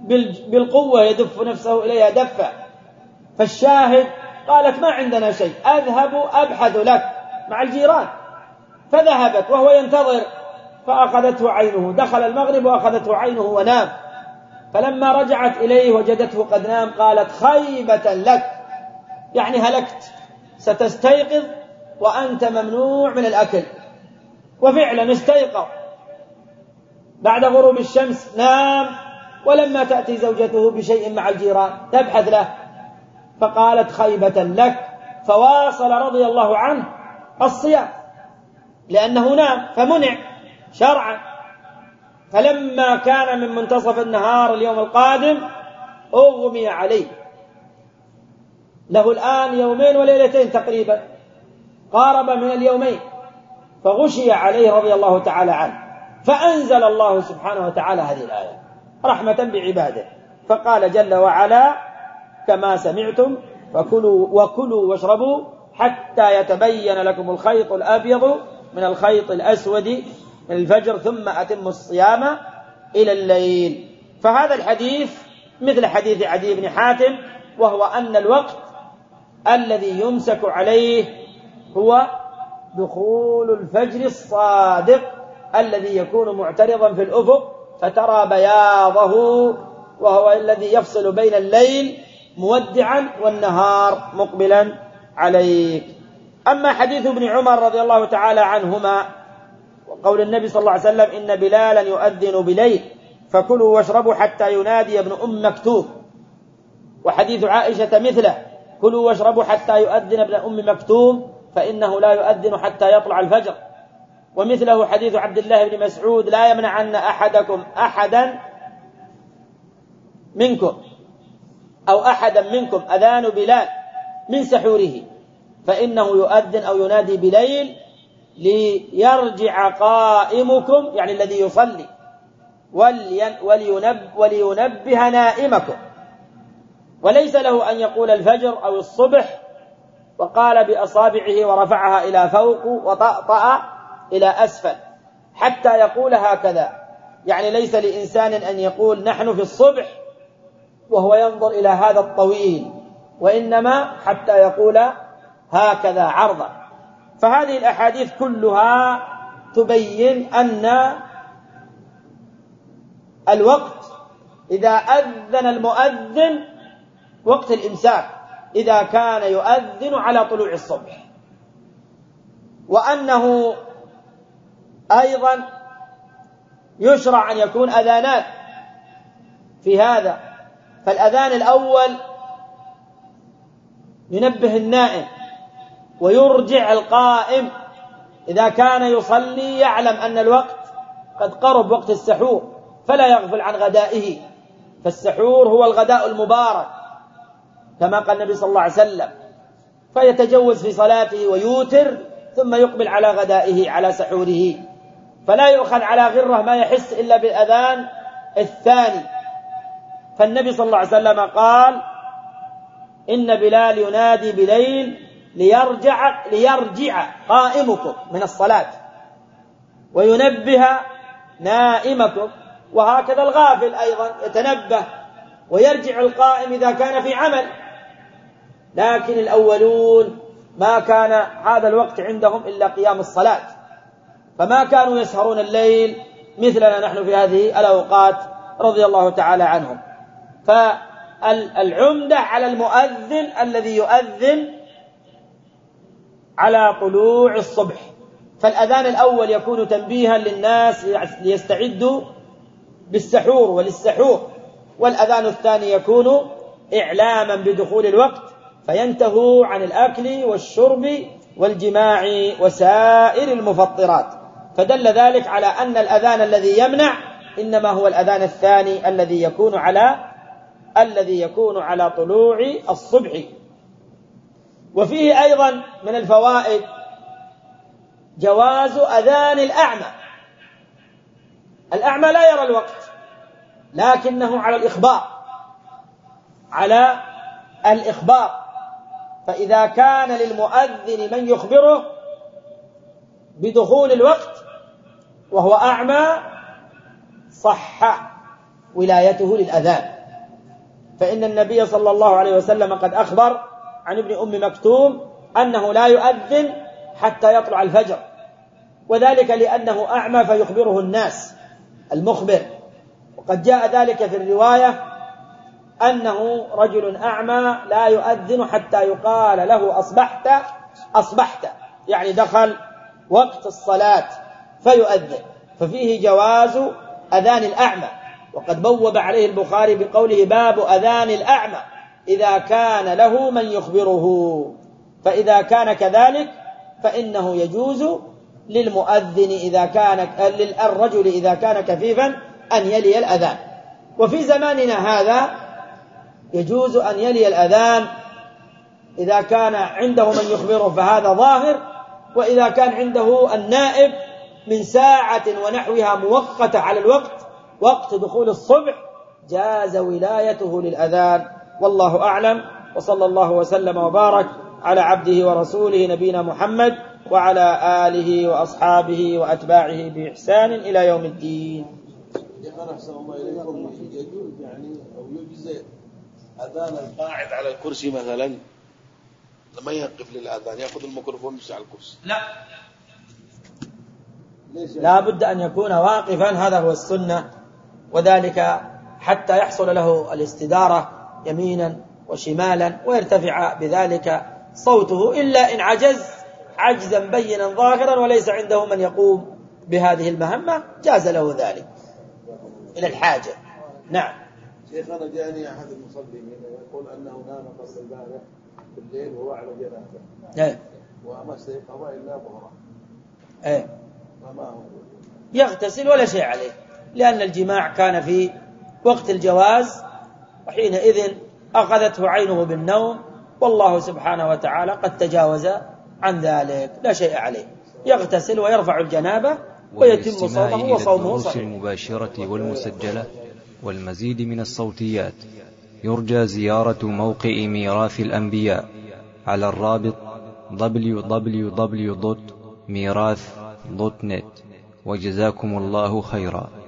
بالقوة يدف نفسه إليها دفة. فالشاهد قالت ما عندنا شيء، أذهب أبحث لك مع الجيران. فذهبت وهو ينتظر، فأخذته عينه، دخل المغرب وأخذته عينه ونام. فلما رجعت إليه وجدته قد نام قالت خيبة لك، يعني هلكت، ستستيقظ وأنت ممنوع من الأكل. وفعلا استيقظ بعد غروب الشمس، نام، ولما تأتي زوجته بشيء مع الجيران تبحث له، فقالت خيبة لك، فواصل رضي الله عنه الصيام لأنه نام فمنع شرعا. فلما كان من منتصف النهار اليوم القادم أغمي عليه، له الآن 2 وليلتين تقريبا، قارب من اليومين، فغشي عليه رضي الله تعالى عنه. فأنزل الله سبحانه وتعالى هذه الآية رحمة بعباده، فقال جل وعلا كما سمعتم وكلوا واشربوا حتى يتبين لكم الخيط الأبيض من الخيط الأسود من الفجر ثم أتموا الصيام إلى الليل. فهذا الحديث مثل حديث عدي بن حاتم، وهو أن الوقت الذي يمسك عليه هو دخول الفجر الصادق الذي يكون معترضا في الأفق فترى بياضه، وهو الذي يفصل بين الليل مودعا والنهار مقبلا عليك. أما حديث ابن عمر رضي الله تعالى عنهما وقول النبي صلى الله عليه وسلم إن بلالا يؤذن بليل فكلوا واشربوا حتى ينادي ابن أم مكتوم، وحديث عائشة مثله كلوا واشربوا حتى يؤذن ابن أم مكتوم فإنه لا يؤذن حتى يطلع الفجر، ومثله حديث عبد الله بن مسعود لا يمنعن أحدا منكم أذان بلال من سحوره فإنه يؤذن أو ينادي بليل ليرجع قائمكم، يعني الذي يصلي، ولينبه نائمكم، وليس له أن يقول الفجر أو الصبح وقال بأصابعه ورفعها إلى فوق وطأطأ إلى أسفل حتى يقول هكذا، يعني ليس لإنسان أن يقول نحن في الصبح وهو ينظر إلى هذا الطويل، وإنما حتى يقول هكذا عرضا. فهذه الأحاديث كلها تبين أن الوقت إذا أذن المؤذن وقت الإمساك إذا كان يؤذن على طلوع الصبح، وأنه أيضا يشرع أن يكون أذانات في هذا. فالأذان الأول ينبه النائم ويرجع القائم إذا كان يصلي يعلم أن الوقت قد قرب وقت السحور فلا يغفل عن غدائه، فالسحور هو الغداء المبارك كما قال النبي صلى الله عليه وسلم، فيتجوز في صلاته ويوتر ثم يقبل على غدائه على سحوره، فلا يؤخذ على غره ما يحس إلا بالأذان الثاني. فالنبي صلى الله عليه وسلم قال إن بلال ينادي بليل ليرجع قائمكم من الصلاة وينبه نائمكم، وهكذا الغافل أيضا يتنبه ويرجع القائم إذا كان في عمل. لكن الأولون ما كان هذا الوقت عندهم إلا قيام الصلاة، فما كانوا يسهرون الليل مثلنا نحن في هذه الأوقات رضي الله تعالى عنهم. فالعمدة على المؤذن الذي يؤذن على طلوع الصبح، فالأذان الأول يكون تنبيها للناس ليستعدوا بالسحور وللسحور، والأذان الثاني يكون إعلاما بدخول الوقت فينتهوا عن الأكل والشرب والجماع وسائر المفطرات. فدل ذلك على أن الأذان الذي يمنع إنما هو الأذان الثاني الذي يكون على طلوع الصبح. وفيه أيضا من الفوائد جواز أذان الأعمى. الأعمى لا يرى الوقت لكنه على الإخبار، فإذا كان للمؤذن من يخبره بدخول الوقت وهو أعمى صح ولايته للأذان. فإن النبي صلى الله عليه وسلم قد أخبر عن ابن أم مكتوم أنه لا يؤذن حتى يطلع الفجر، وذلك لأنه أعمى فيخبره الناس المخبر. وقد جاء ذلك في الرواية أنه رجل أعمى لا يؤذن حتى يقال له أصبحت أصبحت، يعني دخل وقت الصلاة فيؤذن، ففيه جواز أذان الأعمى. وقد بوب عليه البخاري بقوله باب أذان الأعمى إذا كان له من يخبره، فإذا كان كذلك فإنه يجوز للمؤذن للرجل إذا كان كفيفا أن يلي الأذان. وفي زماننا هذا يجوز أن يلي الأذان إذا كان عنده من يخبره فهذا ظاهر، وإذا كان عنده النائب من ساعة ونحوها مؤقتة على الوقت وقت دخول الصبح جاز ولايته للأذان، والله أعلم. وصلى الله وسلم وبارك على عبده ورسوله نبينا محمد وعلى آله وأصحابه وأتباعه بإحسان إلى يوم الدين. أحسن الله إليكم، يجوز يعني أو يجزئ أذان القاعد على الكرسي مثلا لما يقف للأذان يأخذ الميكروفون ويمشي على الكرسي؟ لا بد أن يكون واقفا، هذا هو السنة، وذلك حتى يحصل له الاستدارة يمينا وشمالا ويرتفع بذلك صوته، إلا إن عجز عجزا بينا ظاهرا وليس عنده من يقوم بهذه المهمة جاز له ذلك إلى الحاجة. نعم. شيخنا جاءني أحد المصلين يقول أنه نام قبل البارح بالليل وهو على جنازة وما استيقظ إلا ظهرا، فما هو؟ يغتسل ولا شيء عليه، لأن الجماع كان في وقت الجواز، وحينئذ أخذته عينه بالنوم، والله سبحانه وتعالى قد تجاوز عن ذلك، لا شيء عليه، يغتسل ويرفع الجنابة ويتم صومه وصومه صحيح. المباشرة والمسجلة والمزيد من الصوتيات يرجى زيارة موقع ميراث الأنبياء على الرابط www.mirath.net. وجزاكم الله خيرا.